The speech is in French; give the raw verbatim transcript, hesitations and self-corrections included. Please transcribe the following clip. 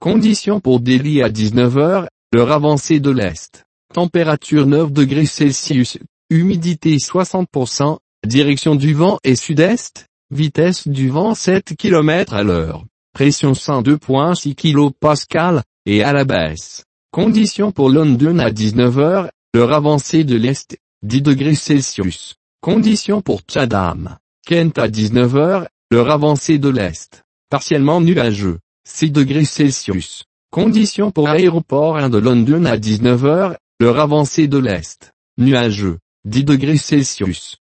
Conditions pour Delhi à dix-neuf heures, l'heure avancée de l'Est. Température neuf degrés Celsius, humidité soixante pour cent, direction du vent est sud-est, vitesse du vent sept kilomètres à l'heure, pression cent deux virgule six kilopascales, et à la baisse. Conditions pour London à dix-neuf heures, l'heure avancée de l'Est, dix degrés Celsius. Conditions pour Chatham, Kent à dix-neuf heures, l'heure avancée de l'Est, partiellement nuageux, six degrés Celsius. Conditions pour Aéroport un de London à dix-neuf heures, l'heure avancée de l'Est, nuageux, dix degrés Celsius.